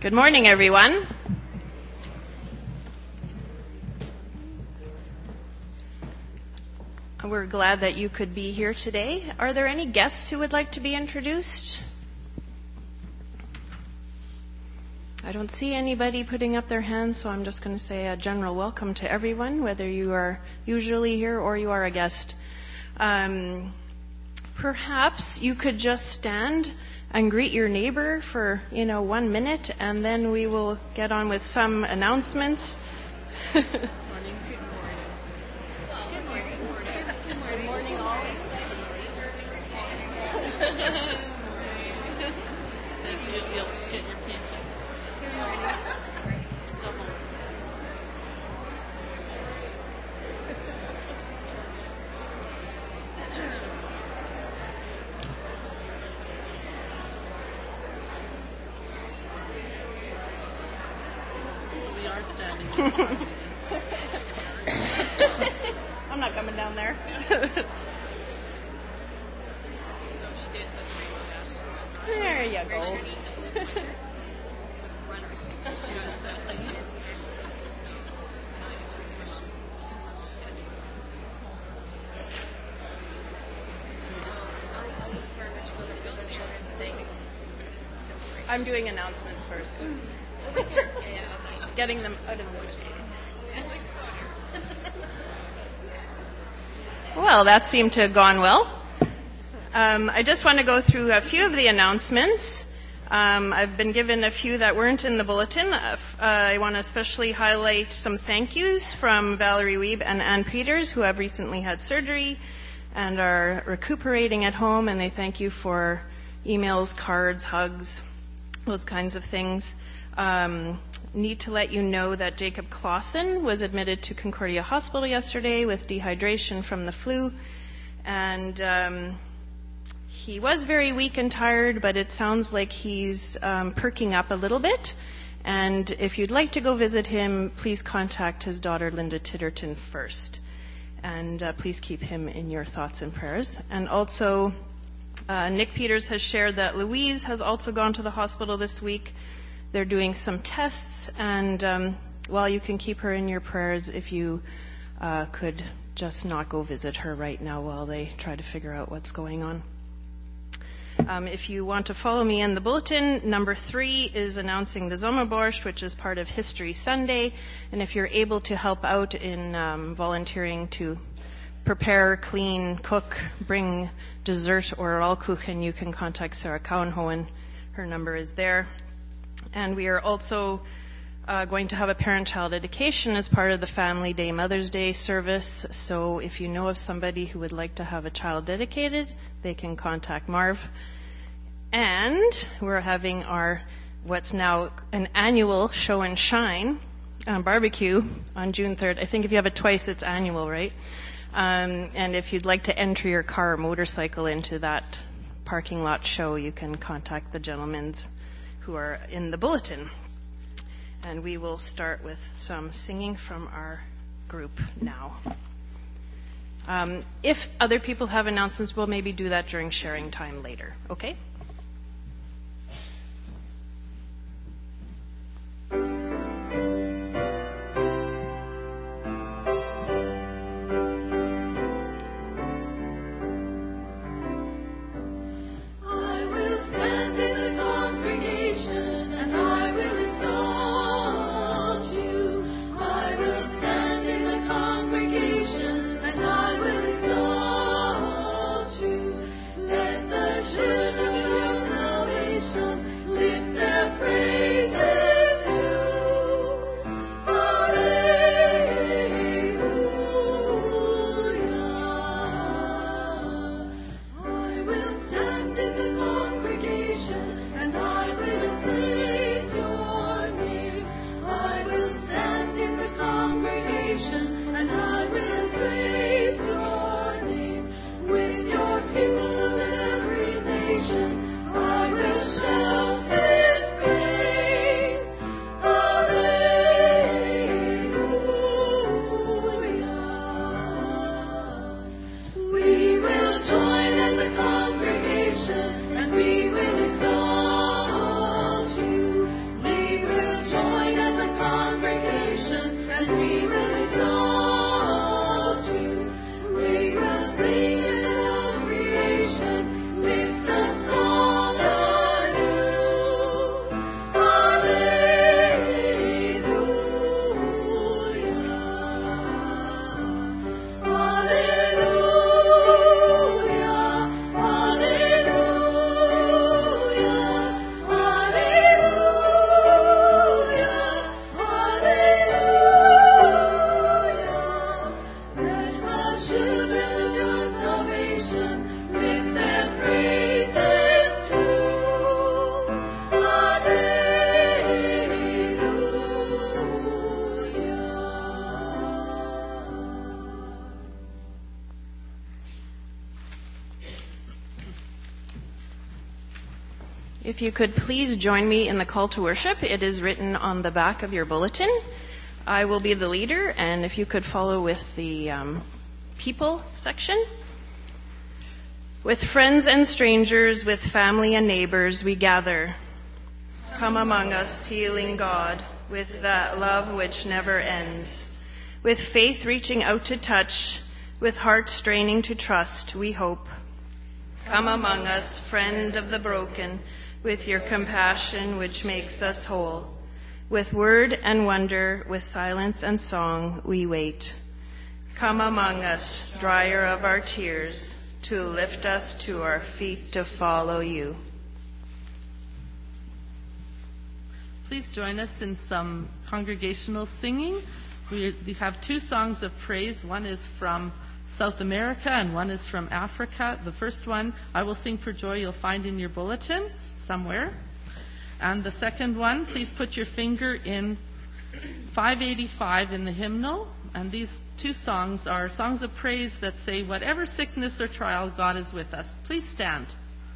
Good morning, everyone. We're glad that you could be here today. Are there any guests who would like to be introduced? I don't see anybody putting up their hands, so I'm just going to say a general welcome to everyone, whether you are usually here or you are a guest. Perhaps you could just stand and greet your neighbor for, 1 minute, and then we will get on with some announcements. Good morning. Good morning. Good morning, all. You'll get your paycheck. Good morning. Go home. I'm not coming down there. There you go. I'm doing announcements first. Getting them out of the way. Well, that seemed to have gone well. I just want to go through a few of the announcements. I've been given a few that weren't in the bulletin. I want to especially highlight some thank yous from Valerie Wiebe and Ann Peters, who have recently had surgery and are recuperating at home, and they thank you for emails, cards, hugs, those kinds of things. Need to let you know that Jacob Clausen was admitted to Concordia Hospital yesterday with dehydration from the flu, and he was very weak and tired, but it sounds like he's perking up a little bit. And if you'd like to go visit him, please contact his daughter Linda Titterton first, and please keep him in your thoughts and prayers. And also, Nick Peters has shared that Louise has also gone to the hospital this week. They're doing some tests, and while you can keep her in your prayers, if you could just not go visit her right now while they try to figure out what's going on. If you want to follow me in the bulletin, number 3 is announcing the Sommerborscht, which is part of History Sunday, and if you're able to help out in volunteering to prepare, clean, cook, bring dessert or Rollkuchen, you can contact Sarah Cowenhoen. Her number is there. And we are also going to have a parent-child dedication as part of the Family Day Mother's Day service. So if you know of somebody who would like to have a child dedicated, they can contact Marv. And we're having our what's now an annual show and shine barbecue on June 3rd. I think if you have it twice, it's annual, right? And if you'd like to enter your car or motorcycle into that parking lot show, you can contact the gentlemen who are in the bulletin. And we will start with some singing from our group now. If other people have announcements, we'll maybe do that during sharing time later. Okay? Children If you could please join me in the call to worship. It is written on the back of your bulletin. I will be the leader, and if you could follow with the people section. With friends and strangers, with family and neighbors, we gather. Come among us, healing God, with that love which never ends. With faith reaching out to touch, with hearts straining to trust, we hope. Come among us, friend of the broken, with your compassion which makes us whole. With word and wonder, with silence and song, we wait. Come among us, dryer of our tears, to lift us to our feet to follow you. Please join us in some congregational singing. We have 2 songs of praise. One is from South America and one is from Africa. The first one, I Will Sing for Joy, you'll find in your bulletin somewhere. And the second one, please put your finger in 585 in the hymnal. And these 2 songs are songs of praise that say, whatever sickness or trial, God is with us. Please stand.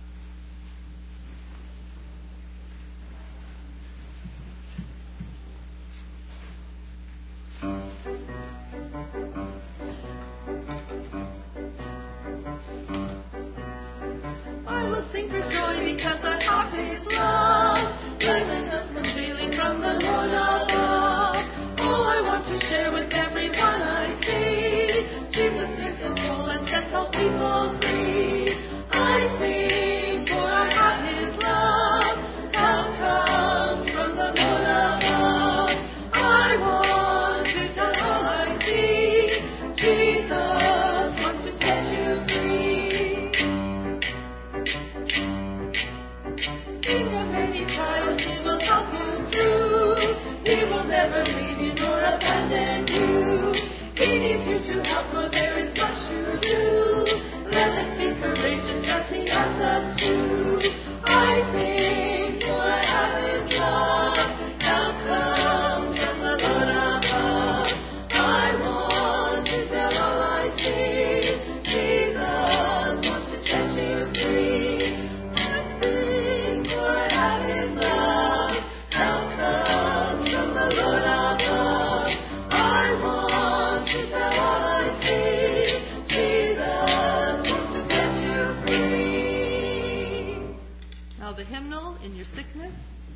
I will sing for joy because I have His love. Let my help come daily from the Lord above. Oh, I want to share with everyone I see. Jesus makes us whole and sets all people free. I sing for I have His love. Help comes from the Lord above. I want to tell all I see. Jesus wants to set you free. In your many trials, He will help you through. He will never leave you nor abandon you. He needs you to help, for there is much to do. Let us be courageous as He asks us to. I sing, for I have His love. Help comes from the Lord above. I want to tell all I see. Jesus wants to set you free. I sing, for I have His love. Help comes from the Lord above. I want to tell all I see. Jesus wants to set you free. Now the hymnal in your sickness.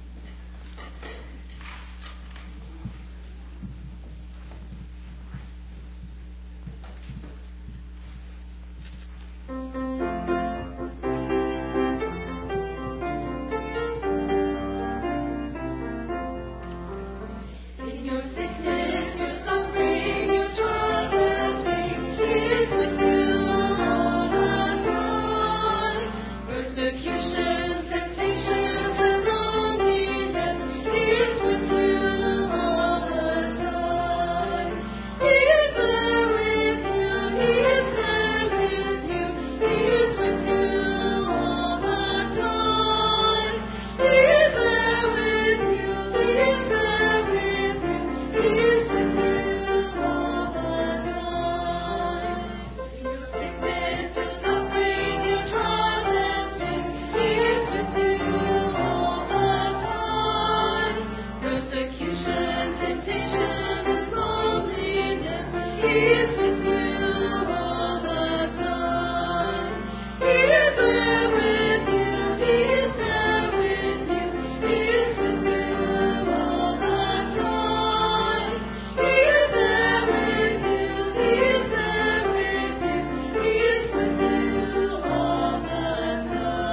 In your sickness, your suffering, your trials and pains, He is with you all the time. Persecution, temptations, and loneliness, He is with you all the time. He is there with you, He is there with you, He is with you all the time. He is there with you, He is there with you, He is with you all the time. In your sickness, your suffering, your trials and pains, He is with you all the time. Persecution, temptation, and loneliness, He is with you all the time. He is there with you, He is there with you, He is with you all the time. He is there with you, He is there with you, He is with you all the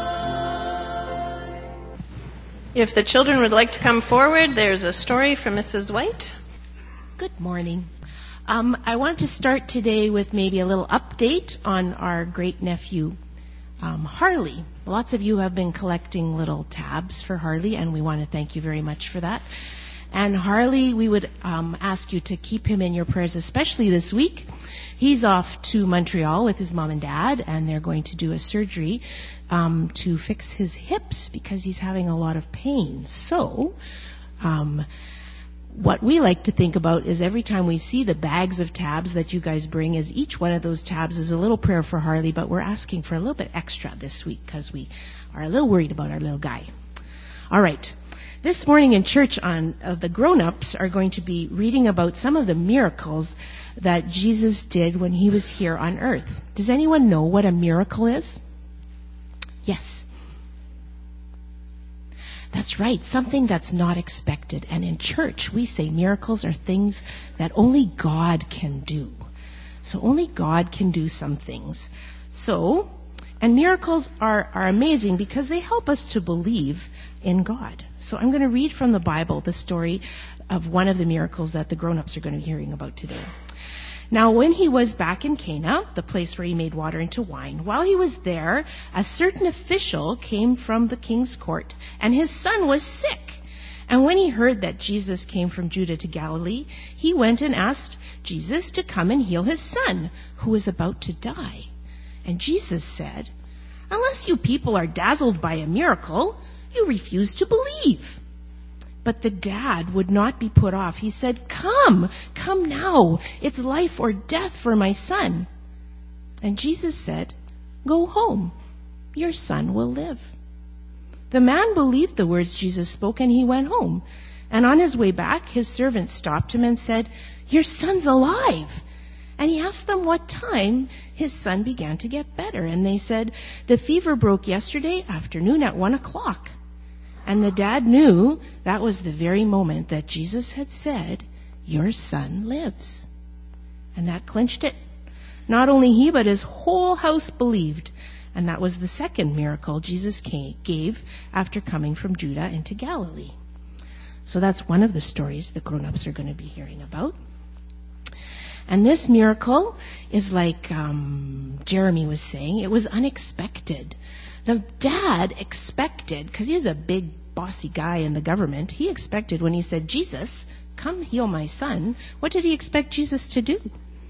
time. If the children would like to come forward, there's a story from Mrs. White. Good morning. I want to start today with maybe a little update on our great-nephew, Harley. Lots of you have been collecting little tabs for Harley, and we want to thank you very much for that. And Harley, we would ask you to keep him in your prayers, especially this week. He's off to Montreal with his mom and dad, and they're going to do a surgery to fix his hips because he's having a lot of pain. So, what we like to think about is every time we see the bags of tabs that you guys bring, is each one of those tabs is a little prayer for Harley, but we're asking for a little bit extra this week because we are a little worried about our little guy. All right. This morning in church, the grown-ups are going to be reading about some of the miracles that Jesus did when he was here on earth. Does anyone know what a miracle is? Yes. That's right, something that's not expected. And in church, we say miracles are things that only God can do. So only God can do some things. And miracles are amazing because they help us to believe in God. So I'm going to read from the Bible the story of one of the miracles that the grown-ups are going to be hearing about today. Now, when he was back in Cana, the place where he made water into wine, while he was there, a certain official came from the king's court, and his son was sick. And when he heard that Jesus came from Judah to Galilee, he went and asked Jesus to come and heal his son, who was about to die. And Jesus said, "Unless you people are dazzled by a miracle, you refuse to believe." But the dad would not be put off. He said, Come now. It's life or death for my son." And Jesus said, "Go home. Your son will live." The man believed the words Jesus spoke, and he went home. And on his way back, his servant stopped him and said, "Your son's alive." And he asked them what time his son began to get better. And they said, "The fever broke yesterday afternoon at 1:00. And the dad knew that was the very moment that Jesus had said, "Your son lives." And that clinched it. Not only he, but his whole house believed. And that was the second miracle Jesus gave after coming from Judah into Galilee. So that's one of the stories the grown-ups are going to be hearing about. And this miracle is like Jeremy was saying, it was unexpected. The dad expected, because he was a big, bossy guy in the government, he expected when he said, "Jesus, come heal my son," what did he expect Jesus to do?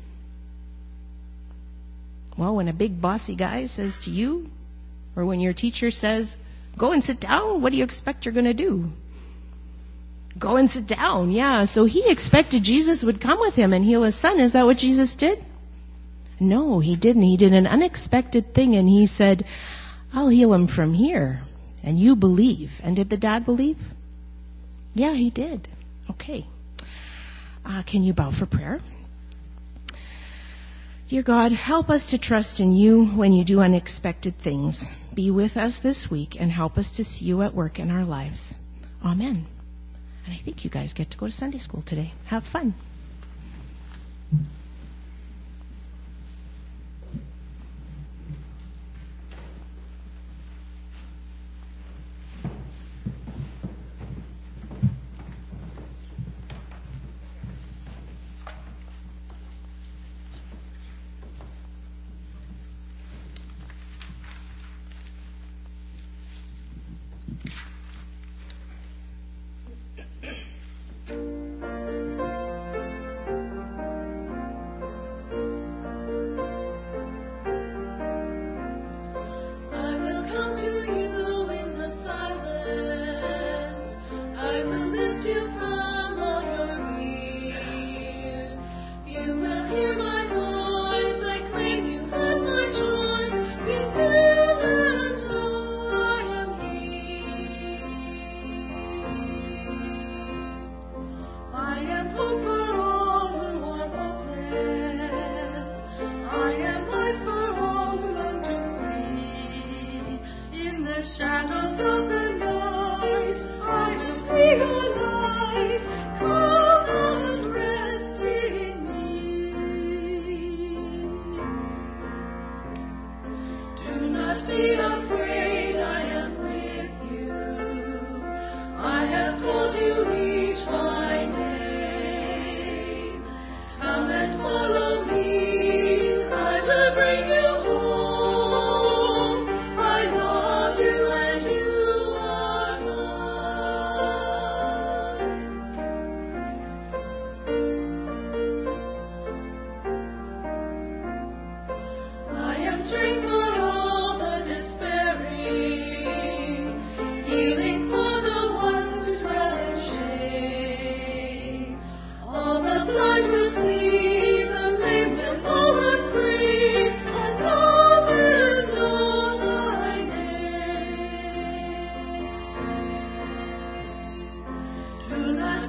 Well, when a big, bossy guy says to you, or when your teacher says, "Go and sit down," what do you expect you're going to do? Go and sit down, yeah. So he expected Jesus would come with him and heal his son. Is that what Jesus did? No, he didn't. He did an unexpected thing, and he said, "I'll heal him from here, and you believe." And did the dad believe? Yeah, he did. Okay. Can you bow for prayer? Dear God, help us to trust in you when you do unexpected things. Be with us this week and help us to see you at work in our lives. Amen. And I think you guys get to go to Sunday school today. Have fun.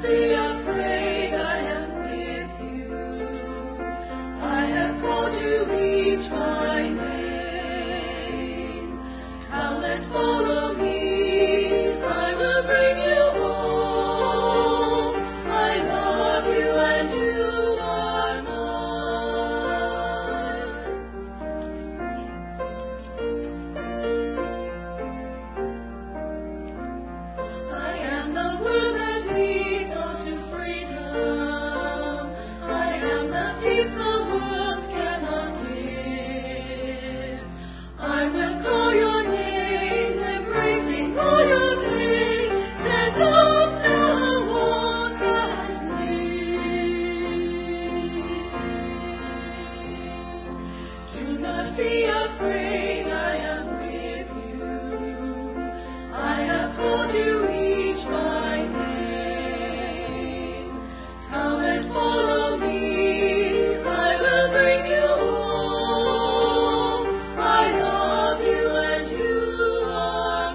be afraid, I am with you. I have called you each by name. Come and follow me, I will bring you home. I love you and you are mine. I am the road that leads all to freedom. I am the peace the world cannot give. I will call your name, embracing all your pain. Stand up now, walk and live. Do not be afraid, I am with you. I have called you each by name. Come and follow me, I will bring you home. I love you and you are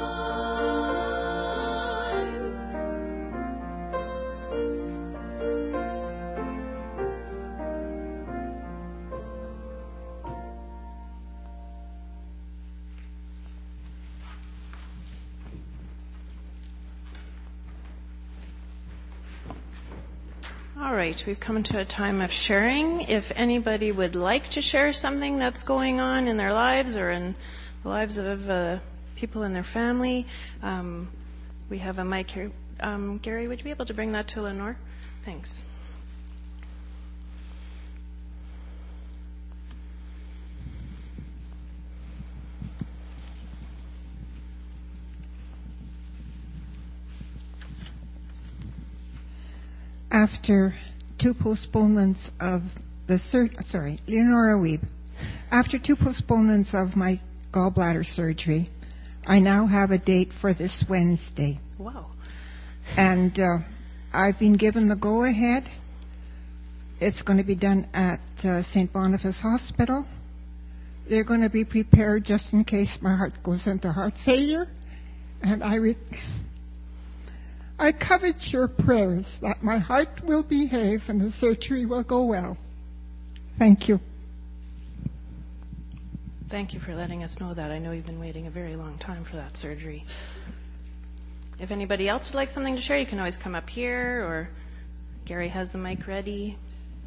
All right, we've come to a time of sharing. If anybody would like to share something that's going on in their lives or in the lives of people in their family, we have a mic here. Gary, would you be able to bring that to Lenore? Thanks. After two postponements of Leonora Weeb. After two postponements of my gallbladder surgery, I now have a date for this Wednesday. Wow. And I've been given the go-ahead. It's going to be done at St. Boniface Hospital. They're going to be prepared just in case my heart goes into heart failure. And I covet your prayers that my heart will behave and the surgery will go well. Thank you. Thank you for letting us know that. I know you've been waiting a very long time for that surgery. If anybody else would like something to share, you can always come up here, or Gary has the mic ready.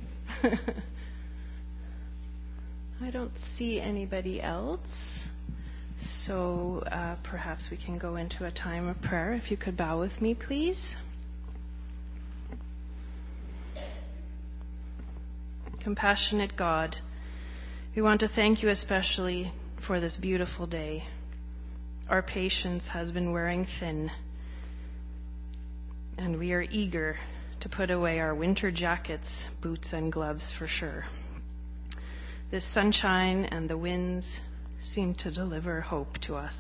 I don't see anybody else. So perhaps we can go into a time of prayer. If you could bow with me, please. Compassionate God, we want to thank you especially for this beautiful day. Our patience has been wearing thin, and we are eager to put away our winter jackets, boots, and gloves for sure. This sunshine and the winds seem to deliver hope to us.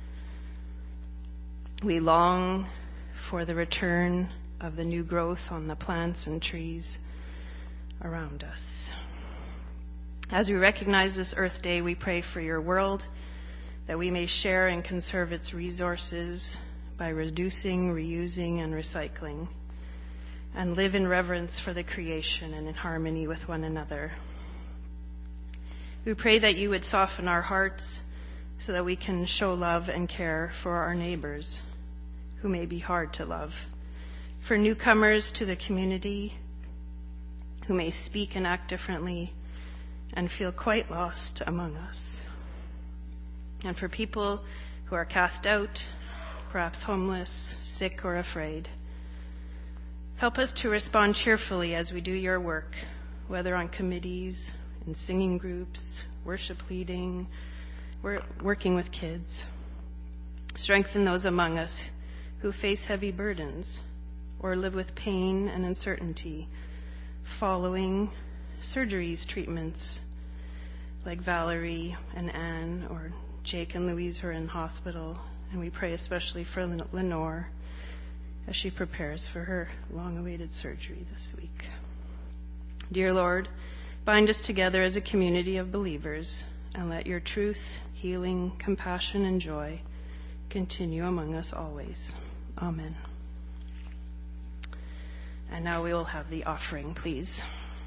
We long for the return of the new growth on the plants and trees around us. As we recognize this Earth Day, we pray for your world, that we may share and conserve its resources by reducing, reusing, and recycling, and live in reverence for the creation and in harmony with one another. We pray that you would soften our hearts so that we can show love and care for our neighbors who may be hard to love, for newcomers to the community who may speak and act differently and feel quite lost among us, and for people who are cast out, perhaps homeless, sick, or afraid. Help us to respond cheerfully as we do your work, whether on committees, in singing groups, worship leading, working with kids. Strengthen those among us who face heavy burdens or live with pain and uncertainty following surgeries, treatments, like Valerie and Anne or Jake and Louise who are in hospital. And we pray especially for Lenore as she prepares for her long-awaited surgery this week. Dear Lord, bind us together as a community of believers, and let your truth, healing, compassion, and joy continue among us always. Amen. And now we will have the offering, please.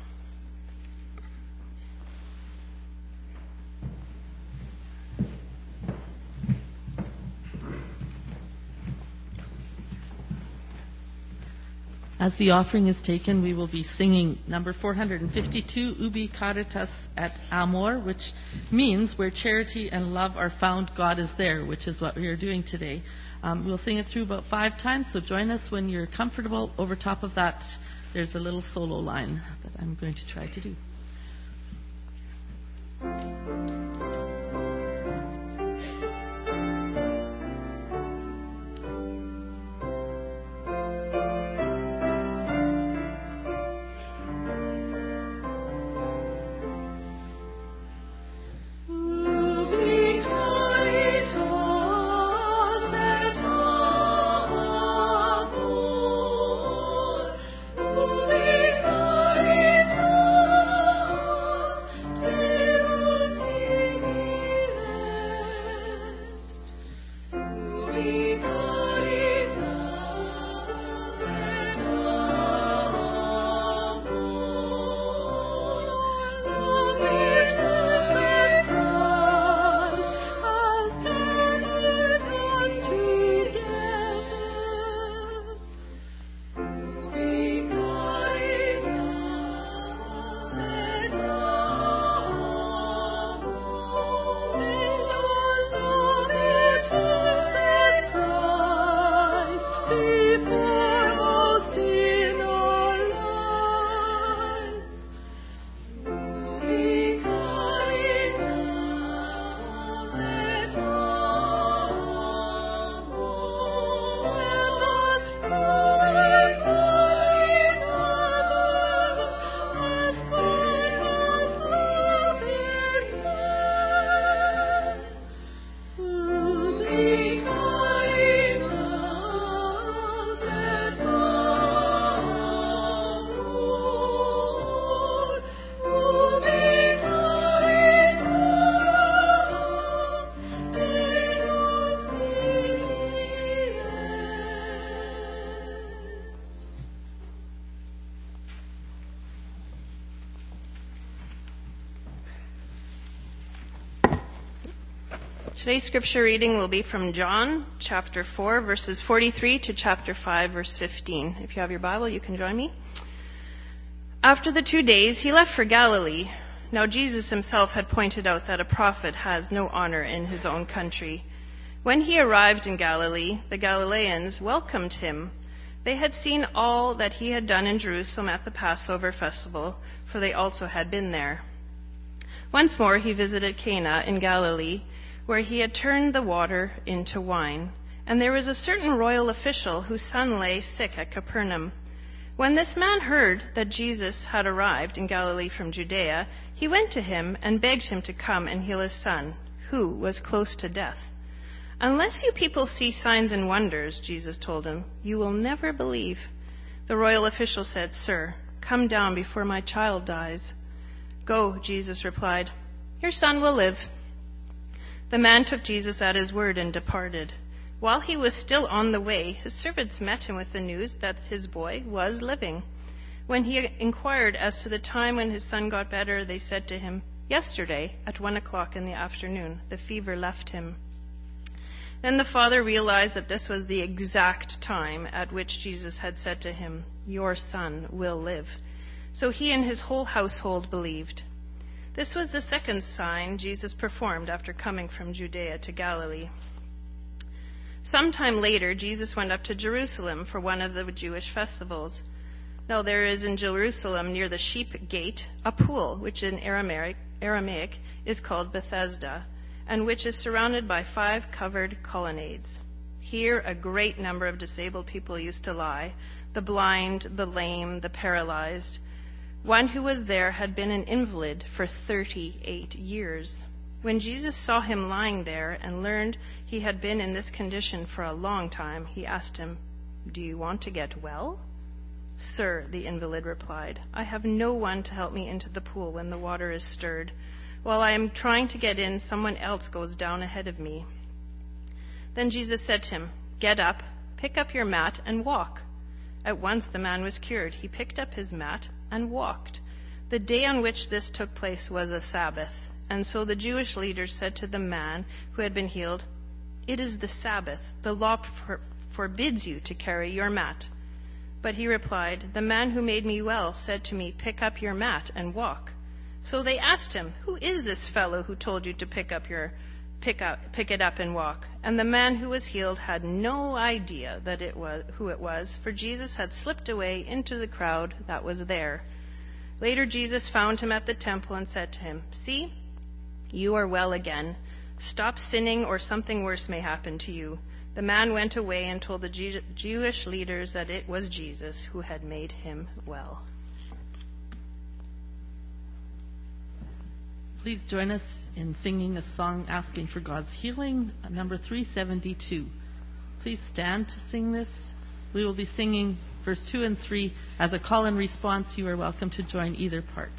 As the offering is taken, we will be singing number 452, Ubi Caritas et Amor, which means where charity and love are found, God is there, which is what we are doing today. We'll sing it through about 5 times, so join us when you're comfortable. Over top of that, there's a little solo line that I'm going to try to do. Today's scripture reading will be from John chapter 4, verses 43 to chapter 5, verse 15. If you have your Bible, you can join me. After the 2 days, he left for Galilee. Now Jesus himself had pointed out that a prophet has no honor in his own country. When he arrived in Galilee, the Galileans welcomed him. They had seen all that he had done in Jerusalem at the Passover festival, for they also had been there. Once more he visited Cana in Galilee, where he had turned the water into wine. And there was a certain royal official whose son lay sick at Capernaum. When this man heard that Jesus had arrived in Galilee from Judea, he went to him and begged him to come and heal his son, who was close to death. "Unless you people see signs and wonders," Jesus told him, "you will never believe." The royal official said, "Sir, come down before my child dies." "Go," Jesus replied. "Your son will live." The man took Jesus at his word and departed. While he was still on the way, his servants met him with the news that his boy was living. When he inquired as to the time when his son got better, they said to him, "Yesterday, at 1:00 in the afternoon, the fever left him." Then the father realized that this was the exact time at which Jesus had said to him, "Your son will live." So he and his whole household believed. This was the second sign Jesus performed after coming from Judea to Galilee. Sometime later, Jesus went up to Jerusalem for one of the Jewish festivals. Now there is in Jerusalem, near the Sheep Gate, a pool, which in Aramaic is called Bethesda, and which is surrounded by 5 covered colonnades. Here a great number of disabled people used to lie, the blind, the lame, the paralyzed. One who was there had been an invalid for 38 years. When Jesus saw him lying there and learned he had been in this condition for a long time, he asked him, "Do you want to get well?" "Sir," the invalid replied, "I have no one to help me into the pool when the water is stirred. While I am trying to get in, someone else goes down ahead of me." Then Jesus said to him, "Get up, pick up your mat, and walk." At once the man was cured. He picked up his mat and walked. The day on which this took place was a Sabbath. And so the Jewish leaders said to the man who had been healed, "It is the Sabbath. The law forbids you to carry your mat." But he replied, "The man who made me well said to me, 'Pick up your mat and walk.'" So they asked him, "Who is this fellow who told you to pick it up and walk?" And the man who was healed had no idea who it was, for Jesus had slipped away into the crowd that was there. Later Jesus found him at the temple and said to him, "See, you are well again. Stop sinning or something worse may happen to you." The man went away and told the Jewish leaders that it was Jesus who had made him well. Please join us in singing a song asking for God's healing, number 372. Please stand to sing this. We will be singing verse 2 and 3 as a call and response. You are welcome to join either part.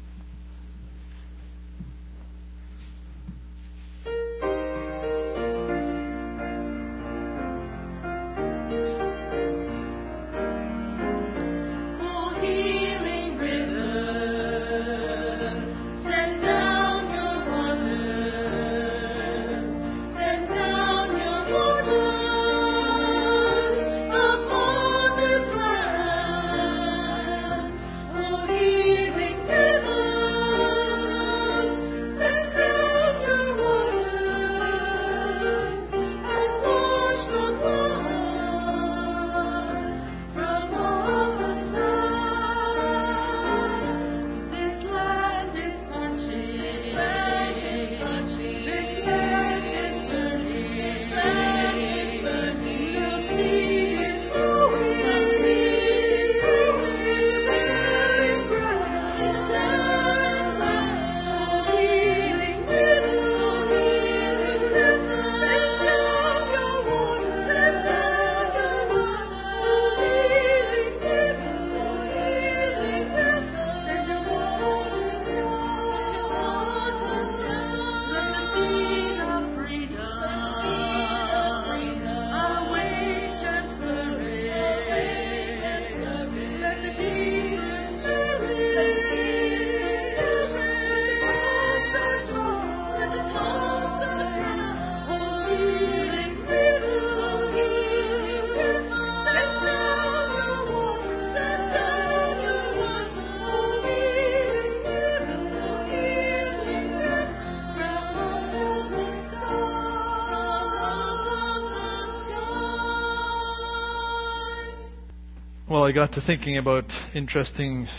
Well, I got to thinking about interesting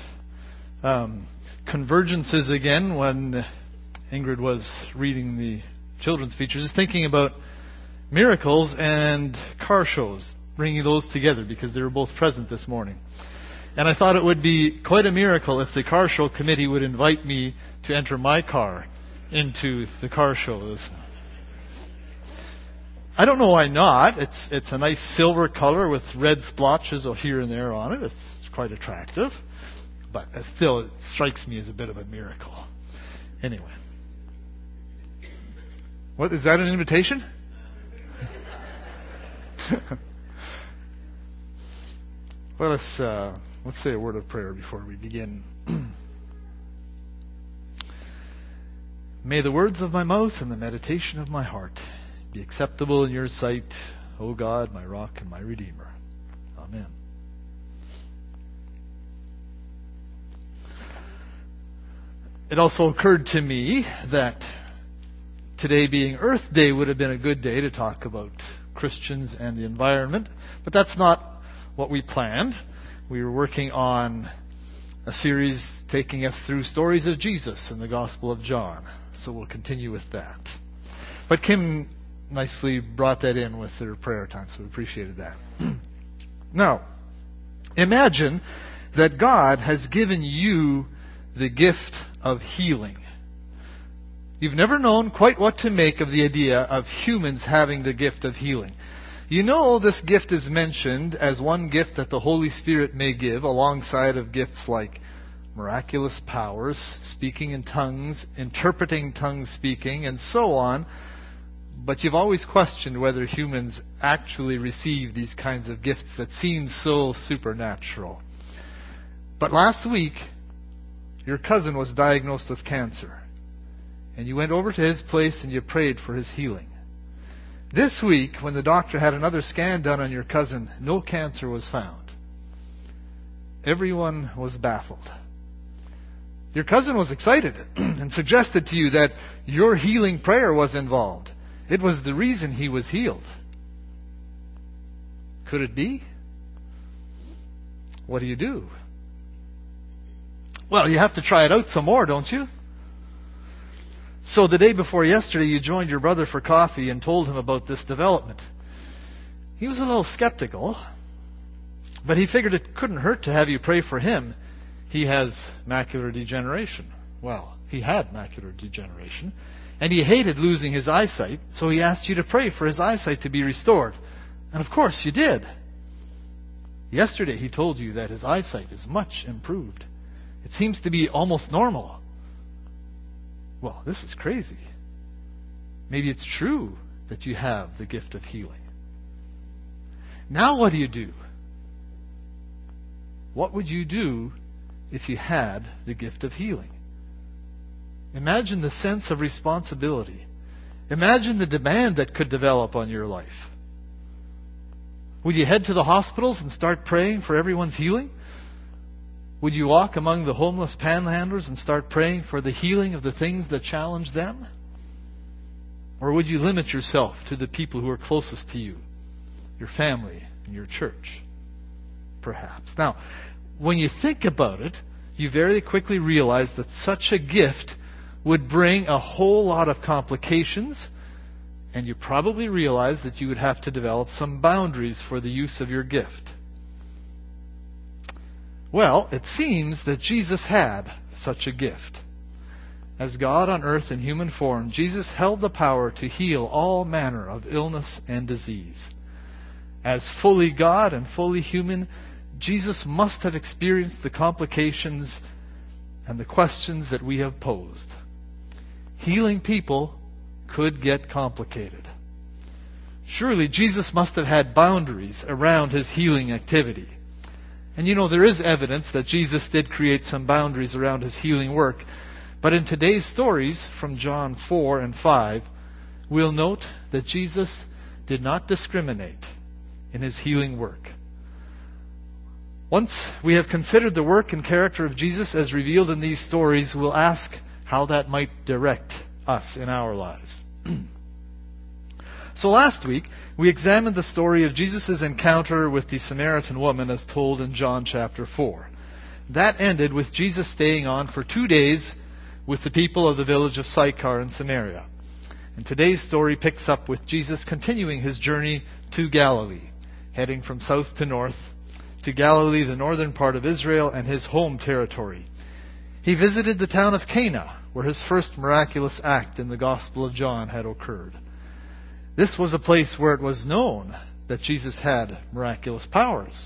convergences again when Ingrid was reading the children's features, just thinking about miracles and car shows, bringing those together because they were both present this morning. And I thought it would be quite a miracle if the car show committee would invite me to enter my car into the car shows. I don't know why not. It's a nice silver color with red splotches here and there on it. It's quite attractive. But still, it strikes me as a bit of a miracle. Anyway. What, is that an invitation? Well, let's say a word of prayer before we begin. May the words of my mouth and the meditation of my heart be acceptable in your sight, O God, my rock and my redeemer. Amen. It also occurred to me that today being Earth Day would have been a good day to talk about Christians and the environment, but that's not what we planned. We were working on a series taking us through stories of Jesus in the Gospel of John, so we'll continue with that. But Kim nicely brought that in with their prayer time, so we appreciated that. Now, imagine that God has given you the gift of healing. You've never known quite what to make of the idea of humans having the gift of healing. You know this gift is mentioned as one gift that the Holy Spirit may give alongside of gifts like miraculous powers, speaking in tongues, interpreting tongue speaking, and so on. but you've always questioned whether humans actually receive these kinds of gifts that seem so supernatural. But last week, your cousin was diagnosed with cancer, and you went over to his place and you prayed for his healing. This week, when the doctor had another scan done on your cousin, no cancer was found. Everyone was baffled. Your cousin was excited and suggested to you that your healing prayer was involved. It was the reason he was healed. Could it be? What do? Well, you have to try it out some more, don't you? So the day before yesterday, you joined your brother for coffee and told him about this development. He was a little skeptical, but he figured it couldn't hurt to have you pray for him. He has macular degeneration. Well, he had macular degeneration, and he hated losing his eyesight, so he asked you to pray for his eyesight to be restored. And of course you did. Yesterday he told you that his eyesight is much improved. It seems to be almost normal. Well, this is crazy. Maybe it's true that you have the gift of healing. Now what do? What would you do if you had the gift of healing? Imagine the sense of responsibility. Imagine the demand that could develop on your life. Would you head to the hospitals and start praying for everyone's healing? Would you walk among the homeless panhandlers and start praying for the healing of the things that challenge them? Or would you limit yourself to the people who are closest to you, your family and your church? Perhaps. Now, when you think about it, you very quickly realize that such a gift would bring a whole lot of complications, and you probably realize that you would have to develop some boundaries for the use of your gift. Well, it seems that Jesus had such a gift. As God on earth in human form, Jesus held the power to heal all manner of illness and disease. As fully God and fully human, Jesus must have experienced the complications and the questions that we have posed. Healing people could get complicated. Surely Jesus must have had boundaries around his healing activity. And there is evidence that Jesus did create some boundaries around his healing work. But in today's stories from John 4 and 5, we'll note that Jesus did not discriminate in his healing work. Once we have considered the work and character of Jesus as revealed in these stories, we'll ask how that might direct us in our lives. So last week, we examined the story of Jesus' encounter with the Samaritan woman as told in John chapter 4. That ended with Jesus staying on for 2 days with the people of the village of Sychar in Samaria. And today's story picks up with Jesus continuing his journey to Galilee, heading from south to north, to Galilee, the northern part of Israel, and his home territory. He visited the town of Cana, where his first miraculous act in the Gospel of John had occurred. This was a place where it was known that Jesus had miraculous powers.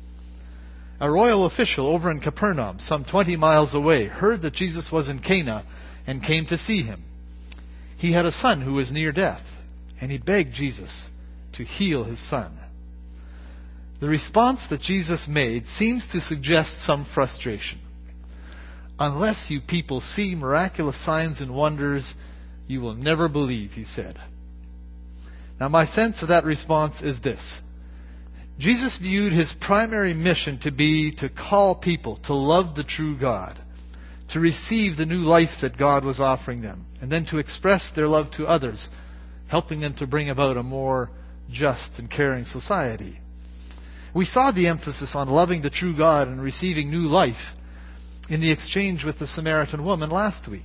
A royal official over in Capernaum, some 20 miles away, heard that Jesus was in Cana and came to see him. He had a son who was near death, and he begged Jesus to heal his son. The response that Jesus made seems to suggest some frustration. Unless you people see miraculous signs and wonders, you will never believe, he said. Now, my sense of that response is this. Jesus viewed his primary mission to be to call people to love the true God, to receive the new life that God was offering them, and then to express their love to others, helping them to bring about a more just and caring society. We saw the emphasis on loving the true God and receiving new life in the exchange with the Samaritan woman last week.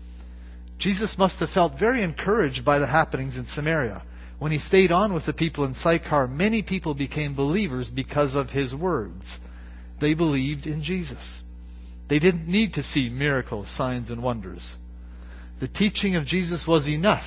Jesus must have felt very encouraged by the happenings in Samaria. When he stayed on with the people in Sychar, many people became believers because of his words. They believed in Jesus. They didn't need to see miracles, signs, and wonders. The teaching of Jesus was enough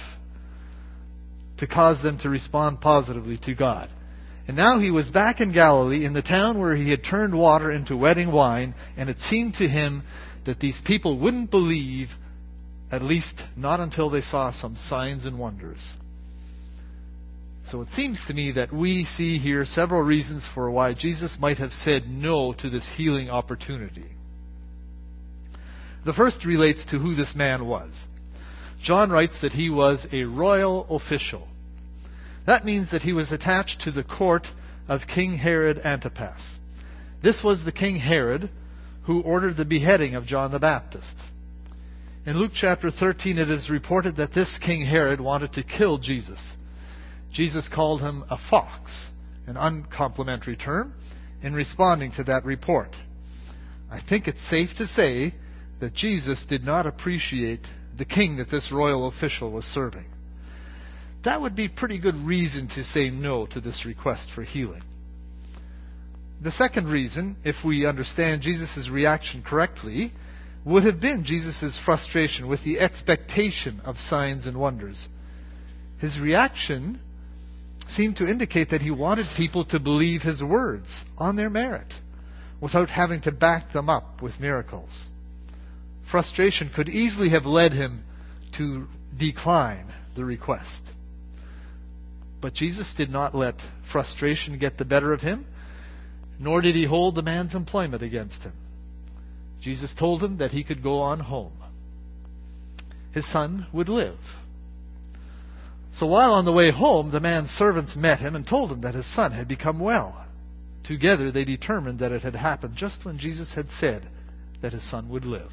to cause them to respond positively to God. And now he was back in Galilee, in the town where he had turned water into wedding wine, and it seemed to him that these people wouldn't believe, at least not until they saw some signs and wonders. So it seems to me that we see here several reasons for why Jesus might have said no to this healing opportunity. The first relates to who this man was. John writes that he was a royal official. That means that he was attached to the court of King Herod Antipas. This was the King Herod who ordered the beheading of John the Baptist. In Luke chapter 13, it is reported that this King Herod wanted to kill Jesus. Jesus called him a fox, an uncomplimentary term, in responding to that report. I think it's safe to say that Jesus did not appreciate the king that this royal official was serving. That would be pretty good reason to say no to this request for healing. The second reason, if we understand Jesus' reaction correctly, would have been Jesus' frustration with the expectation of signs and wonders. His reaction seemed to indicate that he wanted people to believe his words on their merit, without having to back them up with miracles. Frustration could easily have led him to decline the request. But Jesus did not let frustration get the better of him, nor did he hold the man's employment against him. Jesus told him that he could go on home. His son would live. So while on the way home, the man's servants met him and told him that his son had become well. Together they determined that it had happened just when Jesus had said that his son would live.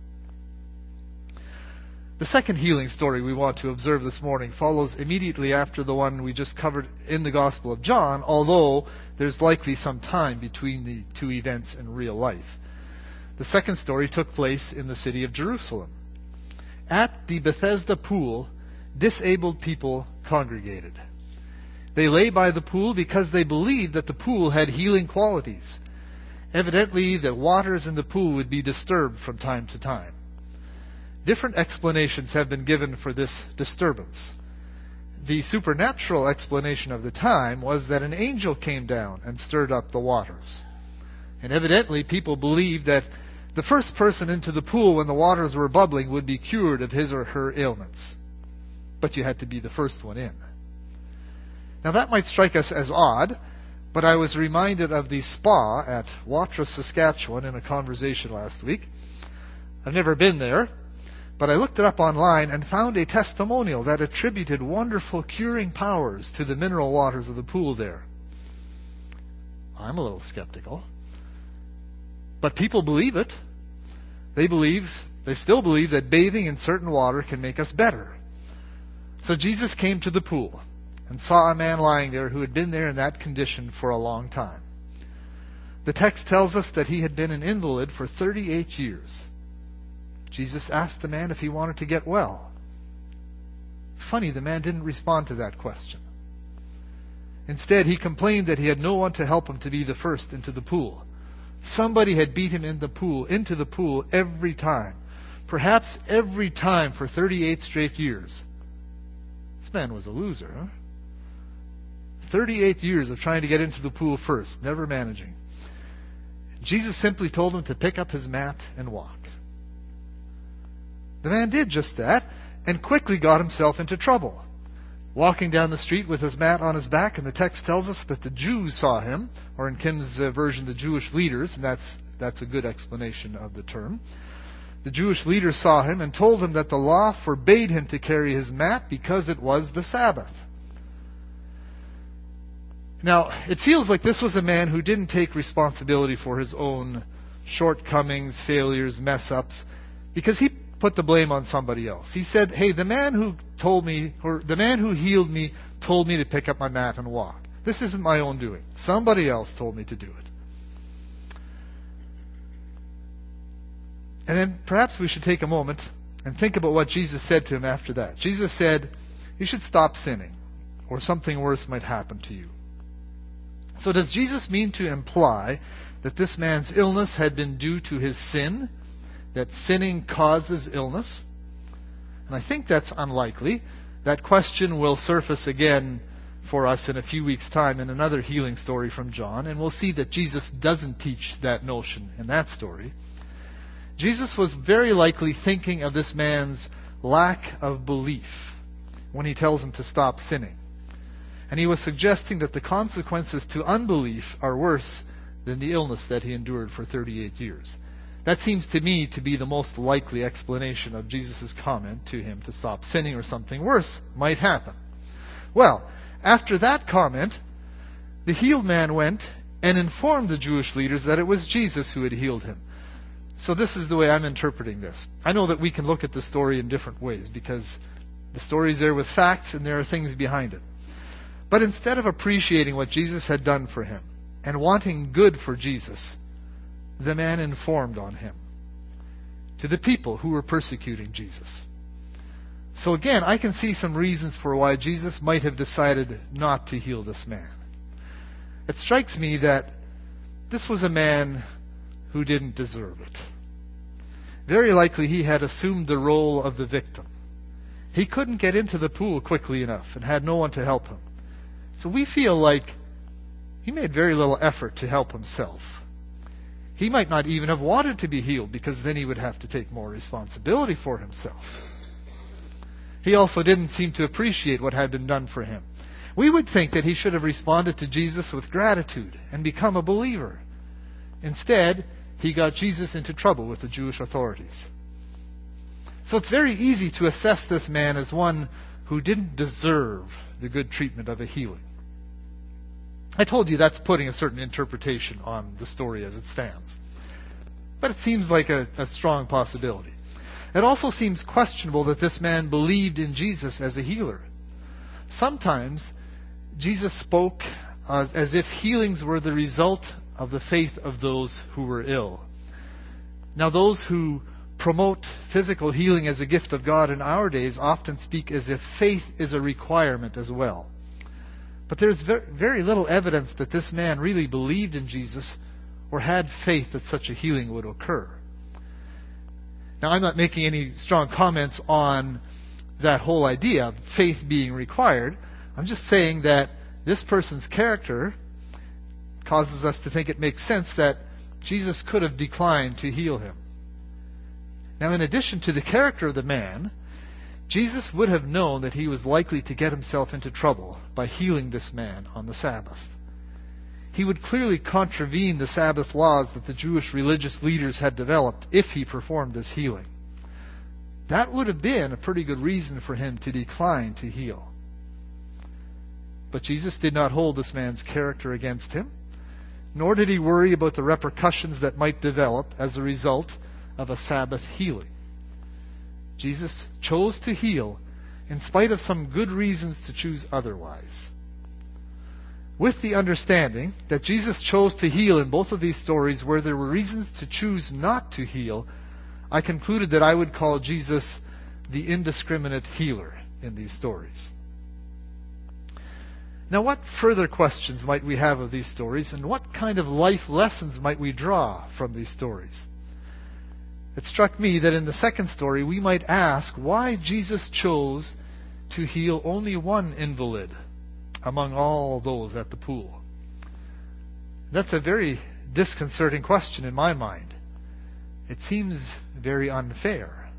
The second healing story we want to observe this morning follows immediately after the one we just covered in the Gospel of John, although there's likely some time between the two events in real life. The second story took place in the city of Jerusalem. At the Bethesda pool, disabled people congregated. They lay by the pool because they believed that the pool had healing qualities. Evidently, the waters in the pool would be disturbed from time to time. Different explanations have been given for this disturbance. The supernatural explanation of the time was that an angel came down and stirred up the waters. And evidently, people believed that the first person into the pool when the waters were bubbling would be cured of his or her ailments. But you had to be the first one in. Now that might strike us as odd, but I was reminded of the spa at Watrous, Saskatchewan in a conversation last week. I've never been there, but I looked it up online and found a testimonial that attributed wonderful curing powers to the mineral waters of the pool there. I'm a little skeptical. But people believe it. They still believe that bathing in certain water can make us better. So Jesus came to the pool and saw a man lying there who had been there in that condition for a long time. The text tells us that he had been an invalid for 38 years. Jesus asked the man if he wanted to get well. Funny, the man didn't respond to that question. Instead, he complained that he had no one to help him to be the first into the pool. Somebody had beat him into the pool every time. Perhaps every time for 38 straight years. This man was a loser, huh? 38 years of trying to get into the pool first, never managing. Jesus simply told him to pick up his mat and walk. The man did just that and quickly got himself into trouble. Walking down the street with his mat on his back, and the text tells us that the Jews saw him, or in Kim's version, the Jewish leaders, and that's a good explanation of the term. The Jewish leaders saw him and told him that the law forbade him to carry his mat because it was the Sabbath. Now, it feels like this was a man who didn't take responsibility for his own shortcomings, failures, mess-ups, because he put the blame on somebody else. He said, hey, the man who healed me told me to pick up my mat and walk. This isn't my own doing. Somebody else told me to do it. And then perhaps we should take a moment and think about what Jesus said to him after that. Jesus said, you should stop sinning, or something worse might happen to you. So does Jesus mean to imply that this man's illness had been due to his sin? That sinning causes illness? And I think that's unlikely. That question will surface again for us in a few weeks' time in another healing story from John, and we'll see that Jesus doesn't teach that notion in that story. Jesus was very likely thinking of this man's lack of belief when he tells him to stop sinning. And he was suggesting that the consequences to unbelief are worse than the illness that he endured for 38 years. That seems to me to be the most likely explanation of Jesus' comment to him to stop sinning, or something worse might happen. Well, after that comment, the healed man went and informed the Jewish leaders that it was Jesus who had healed him. So this is the way I'm interpreting this. I know that we can look at the story in different ways, because the story is there with facts and there are things behind it. But instead of appreciating what Jesus had done for him and wanting good for Jesus, the man informed on him to the people who were persecuting Jesus. So again, I can see some reasons for why Jesus might have decided not to heal this man. It strikes me that this was a man who didn't deserve it. Very likely he had assumed the role of the victim. He couldn't get into the pool quickly enough and had no one to help him. So we feel like he made very little effort to help himself. He might not even have wanted to be healed, because then he would have to take more responsibility for himself. He also didn't seem to appreciate what had been done for him. We would think that he should have responded to Jesus with gratitude and become a believer. Instead, he got Jesus into trouble with the Jewish authorities. So it's very easy to assess this man as one who didn't deserve the good treatment of a healing. I told you that's putting a certain interpretation on the story as it stands. But it seems like a strong possibility. It also seems questionable that this man believed in Jesus as a healer. Sometimes Jesus spoke as if healings were the result of the faith of those who were ill. Now, those who promote physical healing as a gift of God in our days often speak as if faith is a requirement as well. But there's very little evidence that this man really believed in Jesus or had faith that such a healing would occur. Now, I'm not making any strong comments on that whole idea of faith being required. I'm just saying that this person's character causes us to think it makes sense that Jesus could have declined to heal him. Now, in addition to the character of the man, Jesus would have known that he was likely to get himself into trouble by healing this man on the Sabbath. He would clearly contravene the Sabbath laws that the Jewish religious leaders had developed if he performed this healing. That would have been a pretty good reason for him to decline to heal. But Jesus did not hold this man's character against him, nor did he worry about the repercussions that might develop as a result of a Sabbath healing. Jesus chose to heal in spite of some good reasons to choose otherwise. With the understanding that Jesus chose to heal in both of these stories where there were reasons to choose not to heal, I concluded that I would call Jesus the indiscriminate healer in these stories. Now, what further questions might we have of these stories, and what kind of life lessons might we draw from these stories? It struck me that in the second story we might ask why Jesus chose to heal only one invalid among all those at the pool. That's a very disconcerting question in my mind. It seems very unfair.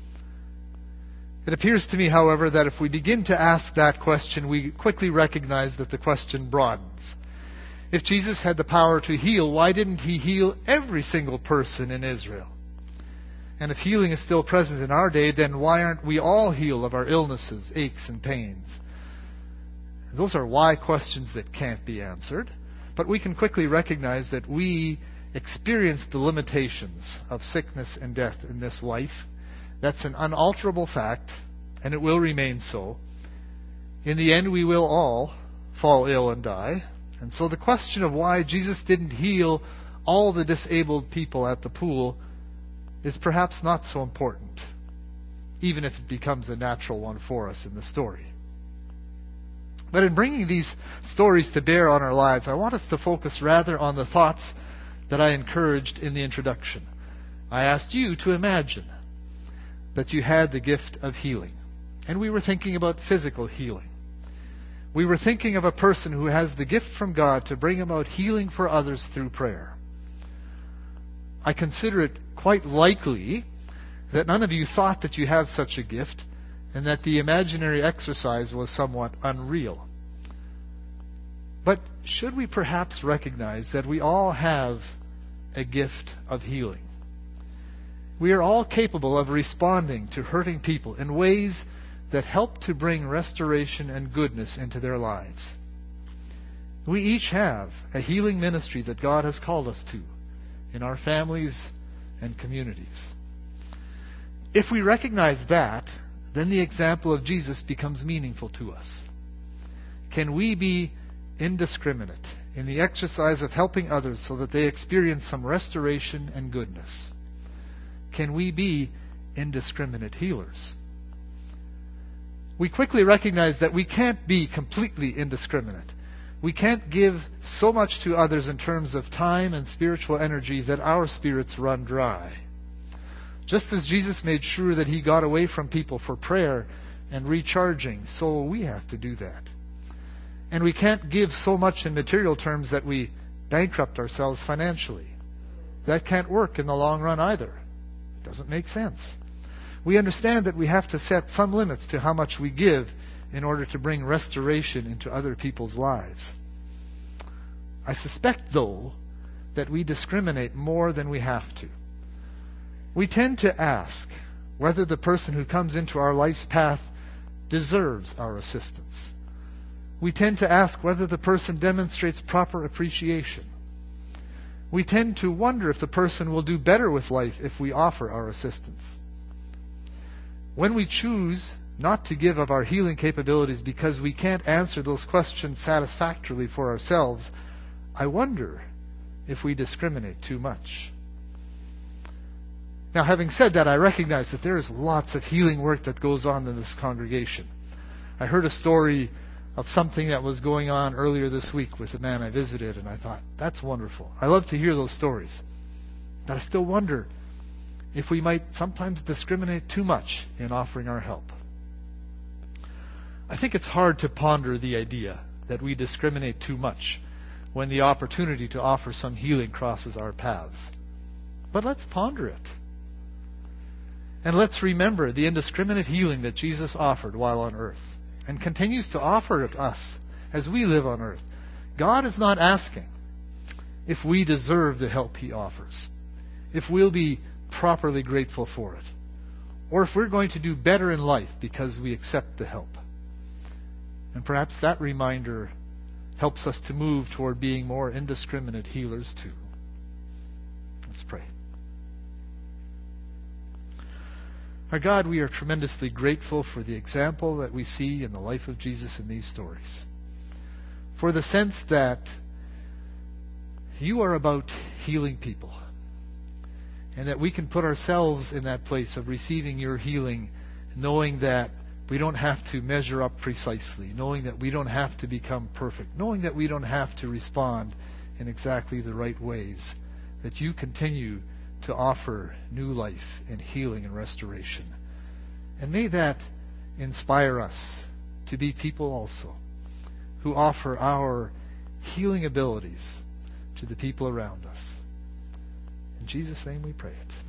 It appears to me, however, that if we begin to ask that question, we quickly recognize that the question broadens. If Jesus had the power to heal, why didn't he heal every single person in Israel? And if healing is still present in our day, then why aren't we all healed of our illnesses, aches, and pains? Those are why questions that can't be answered. But we can quickly recognize that we experience the limitations of sickness and death in this life. That's an unalterable fact, and it will remain so. In the end, we will all fall ill and die. And so the question of why Jesus didn't heal all the disabled people at the pool is perhaps not so important, even if it becomes a natural one for us in the story. But in bringing these stories to bear on our lives, I want us to focus rather on the thoughts that I encouraged in the introduction. I asked you to imagine that you had the gift of healing, and we were thinking about physical healing. We were thinking of a person who has the gift from God to bring about healing for others through prayer. I consider it quite likely that none of you thought that you have such a gift, and that the imaginary exercise was somewhat unreal. But should we perhaps recognize that we all have a gift of healing? We are all capable of responding to hurting people in ways that help to bring restoration and goodness into their lives. We each have a healing ministry that God has called us to in our families and communities. If we recognize that, then the example of Jesus becomes meaningful to us. Can we be indiscriminate in the exercise of helping others so that they experience some restoration and goodness? Can we be indiscriminate healers? We quickly recognize that we can't be completely indiscriminate. We can't give so much to others in terms of time and spiritual energy that our spirits run dry. Just as Jesus made sure that He got away from people for prayer and recharging, so we have to do that. And we can't give so much in material terms that we bankrupt ourselves financially. That can't work in the long run either. It doesn't make sense. We understand that we have to set some limits to how much we give in order to bring restoration into other people's lives. I suspect, though, that we discriminate more than we have to. We tend to ask whether the person who comes into our life's path deserves our assistance. We tend to ask whether the person demonstrates proper appreciation. We tend to wonder if the person will do better with life if we offer our assistance. When we choose not to give of our healing capabilities because we can't answer those questions satisfactorily for ourselves, I wonder if we discriminate too much. Now, having said that, I recognize that there is lots of healing work that goes on in this congregation. I heard a story of something that was going on earlier this week with a man I visited, and I thought, that's wonderful. I love to hear those stories. But I still wonder if we might sometimes discriminate too much in offering our help. I think it's hard to ponder the idea that we discriminate too much when the opportunity to offer some healing crosses our paths. But let's ponder it. And let's remember the indiscriminate healing that Jesus offered while on earth and continues to offer it us as we live on earth. God is not asking if we deserve the help He offers, if we'll be properly grateful for it, or if we're going to do better in life because we accept the help. And perhaps that reminder helps us to move toward being more indiscriminate healers too. Let's pray. Our God, we are tremendously grateful for the example that we see in the life of Jesus in these stories. For the sense that You are about healing people. And that we can put ourselves in that place of receiving Your healing, knowing that we don't have to measure up precisely, knowing that we don't have to become perfect, knowing that we don't have to respond in exactly the right ways, that You continue to offer new life and healing and restoration. And may that inspire us to be people also who offer our healing abilities to the people around us. In Jesus' name we pray it.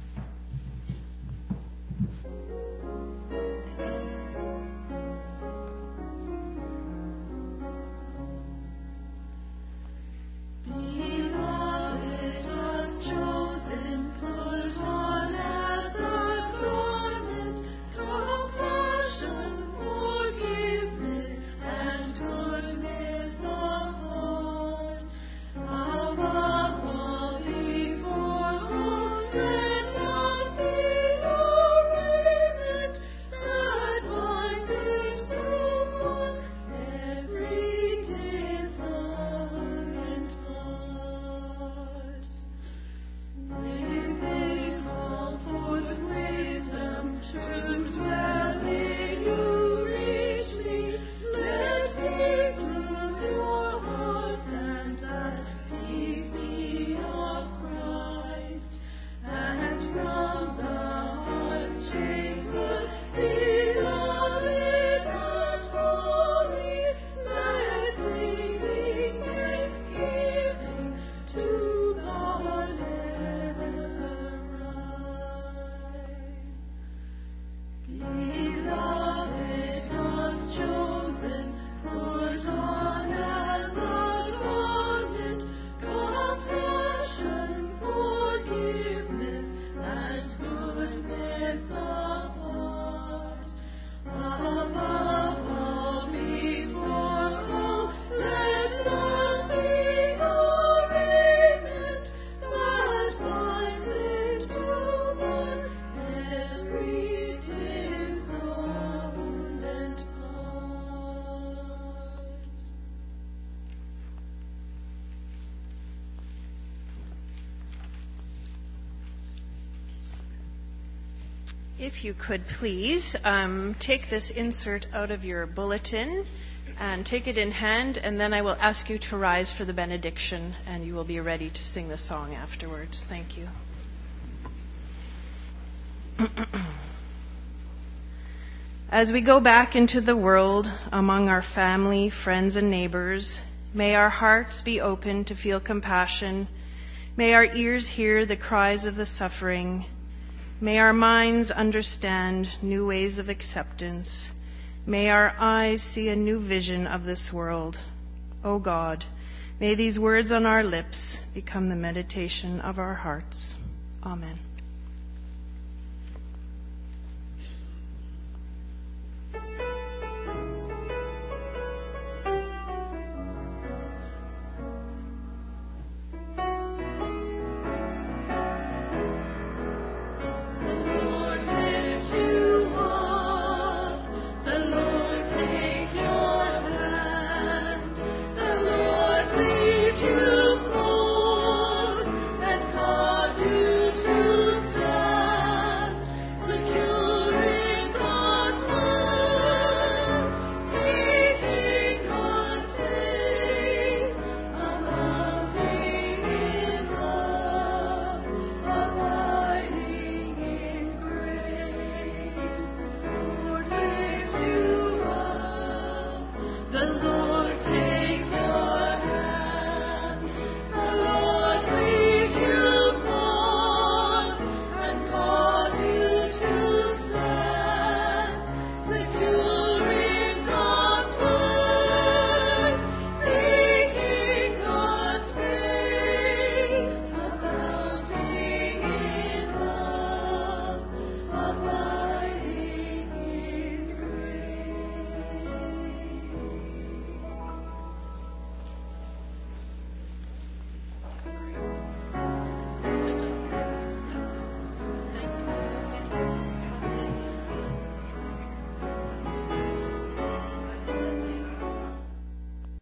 If you could please take this insert out of your bulletin and take it in hand, and then I will ask you to rise for the benediction, and you will be ready to sing the song afterwards. Thank you. As we go back into the world among our family, friends, and neighbors, may our hearts be open to feel compassion. May our ears hear the cries of the suffering. May our minds understand new ways of acceptance. May our eyes see a new vision of this world. O God, may these words on our lips become the meditation of our hearts. Amen.